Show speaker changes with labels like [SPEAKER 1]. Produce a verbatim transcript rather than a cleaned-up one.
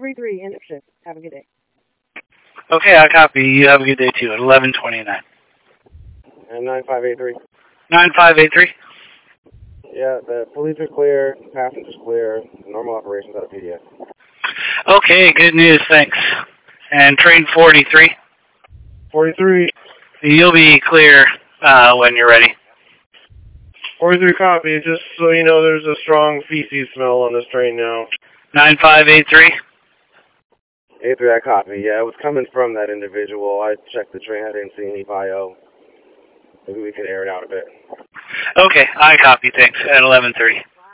[SPEAKER 1] three three, end of shift. Have a good day.
[SPEAKER 2] Okay, I copy. You have a good day, too, at eleven twenty-nine.
[SPEAKER 3] And nine five eight three.
[SPEAKER 2] nine five eight three?
[SPEAKER 3] Yeah, the police are clear, passengers clear, normal operations out of P D S.
[SPEAKER 2] Okay, good news, thanks. And train forty-three?
[SPEAKER 3] forty-three.
[SPEAKER 2] You'll be clear uh, when you're ready.
[SPEAKER 3] forty-three copy, just so you know there's a strong feces smell on this train now.
[SPEAKER 2] nine five eight three?
[SPEAKER 3] eight three, I copy. Yeah, it was coming from that individual. I checked the train, I didn't see any bio. Maybe we can air it out a bit.
[SPEAKER 2] Okay, I copy, thanks, at eleven thirty.